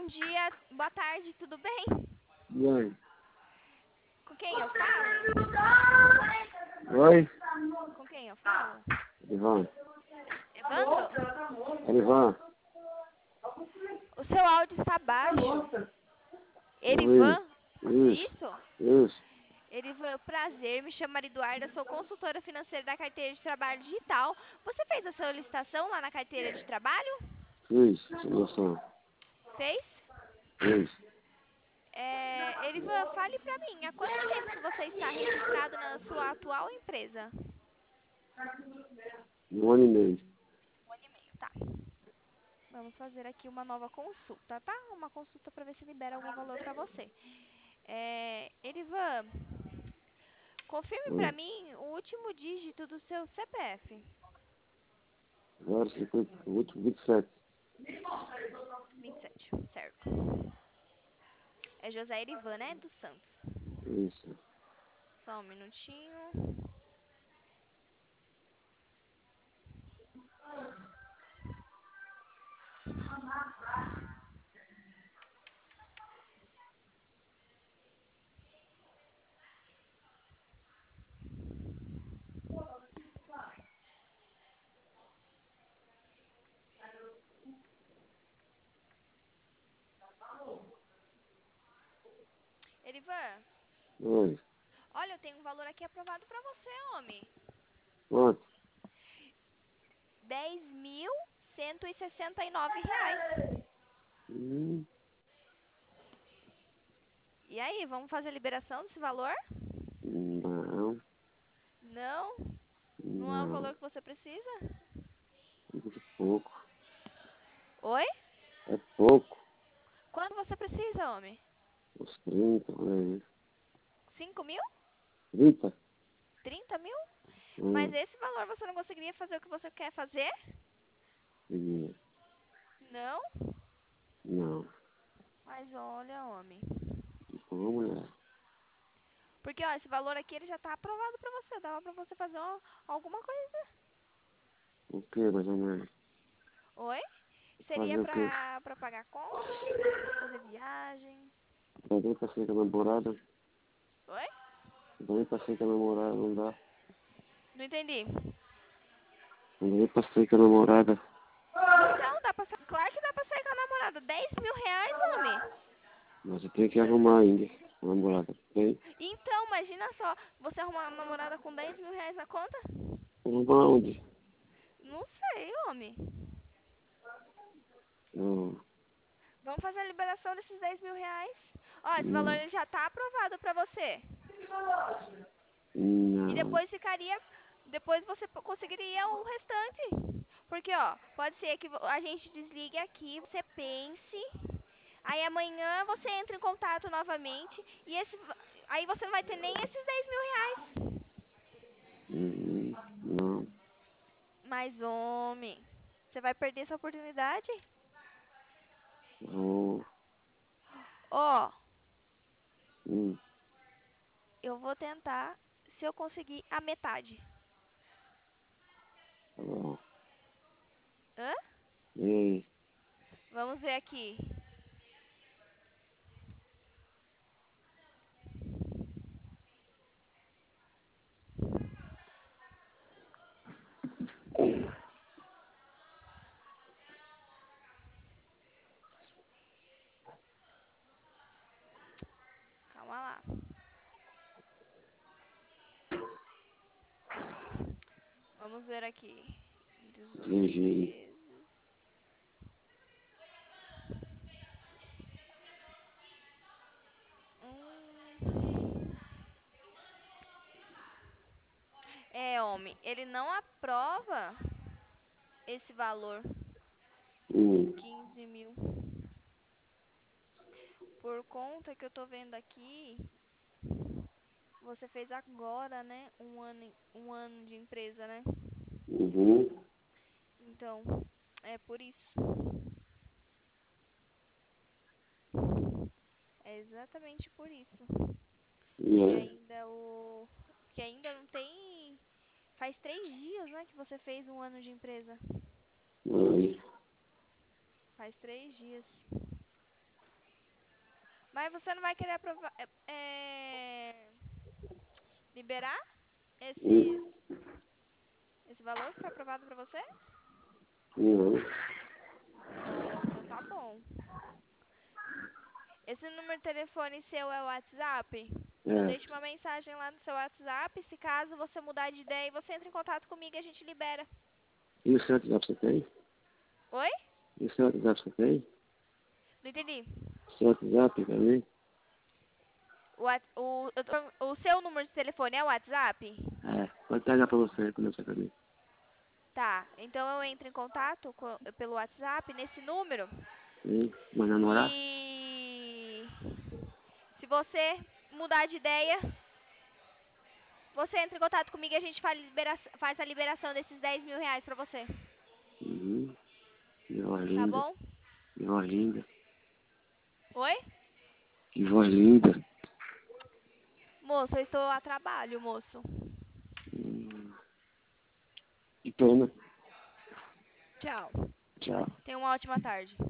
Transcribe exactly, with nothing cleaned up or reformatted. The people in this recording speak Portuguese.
dia, boa tarde, tudo bem? E aí? Com quem eu falo? Oi? Com quem eu falo? Ivan? Evandro? Ivan? O seu áudio está baixo. Oi? Erivan? Isso? Isso? Isso? Erivan, prazer, me chamo Eduarda, sou consultora financeira da carteira de trabalho digital. Você fez a solicitação lá na carteira de trabalho? Isso? Solução? Fez? Isso? É, Erivan, fale pra mim, há quanto tempo que você está registrado na sua atual empresa? Um ano e meio. Um ano e meio, tá. Vamos fazer aqui uma nova consulta, tá? Uma consulta para ver se libera algum valor para você. É, Erivan, confirme para Oi? mim o último dígito do seu C P F. Zero cinquenta, último vinte e sete. vinte e sete, certo. É José Erivan, né? Dos Santos. Isso? Só um minutinho. Erivan, Oi? olha, eu tenho um valor aqui aprovado para você, homem. Quanto? dez mil cento e sessenta e nove reais. Hum, E aí, vamos fazer a liberação desse valor? não. Não? Não é o Não. valor que você precisa? Muito pouco. Oi? É pouco. Quanto você precisa, homem? Uns trinta, por aí. Cinco mil? trinta? Trinta mil? Mas Hum, esse valor você não conseguiria fazer o que você quer fazer? queria. Não? Não. Mas olha, homem. Como, mulher? Porque, ó, esse valor aqui ele já tá aprovado pra você. Dava pra você fazer ó, alguma coisa. O que, mais ou menos? Oi? Seria Fazer o quê? pra, pra pagar conta, fazer viagem. Também pra ser com a namorada. Oi? Também pra ser com a namorada, não dá. Não entendi. Também pra ser com a namorada. Então, dá pra sa- claro que dá pra sair com a namorada. Dez mil reais, homem. Mas eu tenho que arrumar ainda. A namorada. Tem? Então, imagina só, você arrumar uma namorada com dez mil reais na conta? Arrumar onde? Não sei, homem. Não. Vamos fazer a liberação desses dez mil reais. Ó, esse valor Não. ele já tá aprovado pra você. E Não. depois ficaria. Depois você po- conseguiria o restante. Porque, ó, pode ser que vo- a gente desligue aqui, você pense. Aí amanhã você entra em contato novamente. E esse. va- Aí você não vai ter nem esses dez mil reais. Hum, não. Mas, homem, você vai perder essa oportunidade? Vou. Ó, Hum, eu vou tentar se eu conseguir a metade. tá bom. Hã? E aí? Vamos ver aqui. Calma lá. Vamos ver aqui. Dezoito Entendi. vezes. Hum. É, homem, ele não aprova esse valor. Hum, Quinze mil. Por conta que eu tô vendo aqui, você fez agora, né? Um ano, um ano de empresa, né? uhum. Então, é por isso. É exatamente por isso. E Que aí? ainda o. Que ainda não tem. Faz três dias, né? Que você fez um ano de empresa. Aí? Faz três dias. Mas você não vai querer aprovar, é, é, liberar Hum, esses, esse valor que foi aprovado pra você? não. Oh, então tá bom. Esse número de telefone seu é o WhatsApp? Eu É. deixo uma mensagem lá no seu WhatsApp. Se caso você mudar de ideia, você entra em contato comigo e a gente libera. E o seu WhatsApp você tem? Oi? E o seu WhatsApp você tem? Não entendi. O seu WhatsApp também? O, what- o, eu tô- o seu número de telefone é o WhatsApp? É. Pode pegar pra você quando você caminho. Tá. Então eu entro em contato co- pelo WhatsApp nesse número. Hein? Mas namorar? E se você mudar de ideia, você entra em contato comigo e a gente faz, libera- faz a liberação desses dez mil reais pra você. Uhum. Que voz Tá linda. bom? Que voz linda. Oi? Que voz linda. Moço, eu estou a trabalho, moço. Hum. Que pena. Tchau. Tchau. Tenha uma ótima tarde.